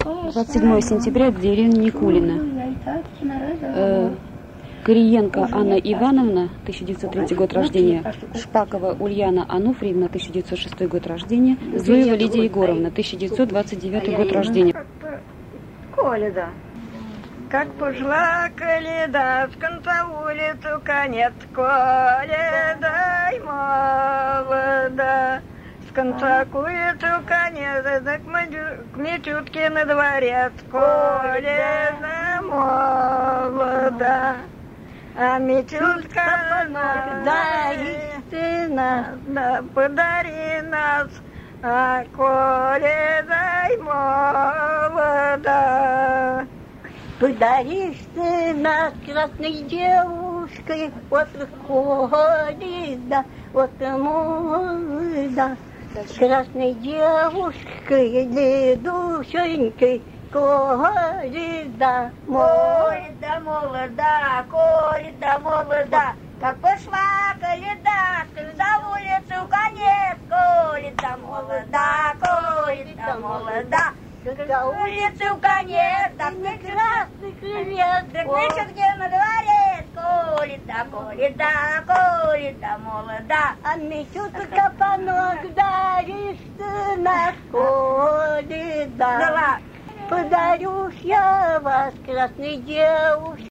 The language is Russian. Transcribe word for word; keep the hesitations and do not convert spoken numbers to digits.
двадцать седьмое сентября, деревня Никулина. Э, Кириенко Анна Ивановна, тысяча девятьсот третий год рождения. Шпакова Ульяна Ануфриевна, тысяча девятьсот шестой год рождения. Зуева Лидия Егоровна, тысяча девятьсот двадцать девятый год рождения. Коледа. Как пошла коледа, с конца улицу конец, коледа и молода. С конца к улицу конец, к Митютке на дворец, коледа молода. А Митютка, подари ты нас, да, подари нас, а коледа и молода. Подаришь ты нас красной девушкой, вот коледа, вот молода. С красной девушкой, дедушенькой, коледа, молода, молода, коледа, молода. Как пошла коледа, за улицу конец, коледа, молода, коледа, молода. За улицу конец, там не красный крест, да кричат где на дворе, коледа, коледа, коледа, молода. А Митютка панок даришь ты нас, коледа. Подарю я вас, красной девушке.